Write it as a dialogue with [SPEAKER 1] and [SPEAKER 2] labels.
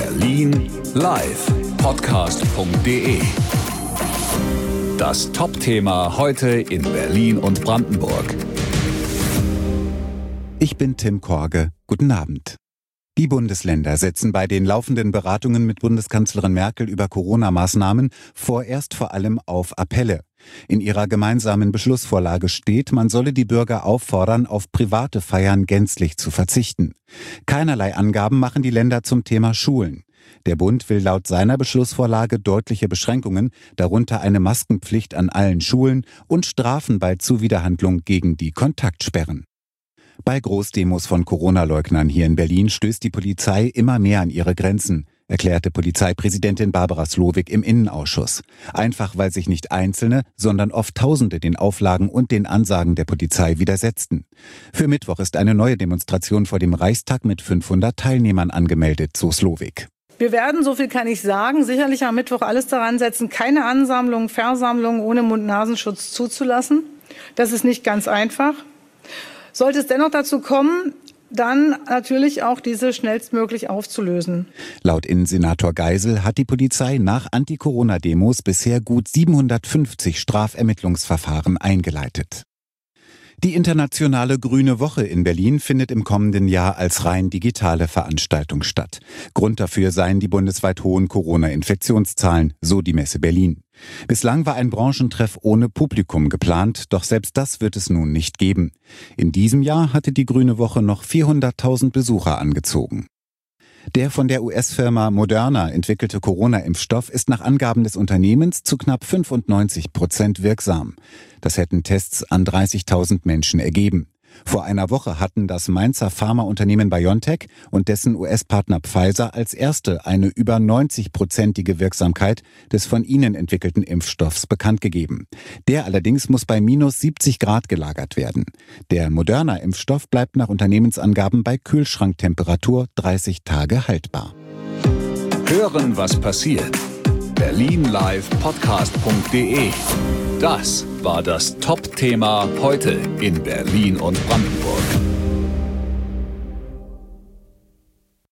[SPEAKER 1] Berlin live podcast.de. Das Top-Thema heute in Berlin und Brandenburg.
[SPEAKER 2] Ich bin Tim Korge. Guten Abend. Die Bundesländer setzen bei den laufenden Beratungen mit Bundeskanzlerin Merkel über Corona-Maßnahmen vorerst vor allem auf Appelle. In ihrer gemeinsamen Beschlussvorlage steht, man solle die Bürger auffordern, auf private Feiern gänzlich zu verzichten. Keinerlei Angaben machen die Länder zum Thema Schulen. Der Bund will laut seiner Beschlussvorlage deutliche Beschränkungen, darunter eine Maskenpflicht an allen Schulen und Strafen bei Zuwiderhandlung gegen die Kontaktsperren. Bei Großdemos von Corona-Leugnern hier in Berlin stößt die Polizei immer mehr an ihre Grenzen, erklärte Polizeipräsidentin Barbara Slowik im Innenausschuss. Einfach weil sich nicht Einzelne, sondern oft Tausende den Auflagen und den Ansagen der Polizei widersetzten. Für Mittwoch ist eine neue Demonstration vor dem Reichstag mit 500 Teilnehmern angemeldet, so Slowik.
[SPEAKER 3] Wir werden, so viel kann ich sagen, sicherlich am Mittwoch alles daran setzen, keine Ansammlungen, Versammlungen ohne Mund-Nasenschutz zuzulassen. Das ist nicht ganz einfach. Sollte es dennoch dazu kommen, dann natürlich auch diese schnellstmöglich aufzulösen.
[SPEAKER 2] Laut Innensenator Geisel hat die Polizei nach Anti-Corona-Demos bisher gut 750 Strafermittlungsverfahren eingeleitet. Die internationale Grüne Woche in Berlin findet im kommenden Jahr als rein digitale Veranstaltung statt. Grund dafür seien die bundesweit hohen Corona-Infektionszahlen, so die Messe Berlin. Bislang war ein Branchentreff ohne Publikum geplant, doch selbst das wird es nun nicht geben. In diesem Jahr hatte die Grüne Woche noch 400.000 Besucher angezogen. Der von der US-Firma Moderna entwickelte Corona-Impfstoff ist nach Angaben des Unternehmens zu knapp 95% wirksam. Das hätten Tests an 30.000 Menschen ergeben. Vor einer Woche hatten das Mainzer Pharmaunternehmen BioNTech und dessen US-Partner Pfizer als erste eine über 90%ige Wirksamkeit des von ihnen entwickelten Impfstoffs bekannt gegeben. Der allerdings muss bei minus 70 Grad gelagert werden. Der Moderna-Impfstoff bleibt nach Unternehmensangaben bei Kühlschranktemperatur 30 Tage haltbar.
[SPEAKER 1] Hören, was passiert. Berlin live podcast.de. Das war das Top-Thema heute in Berlin und Brandenburg.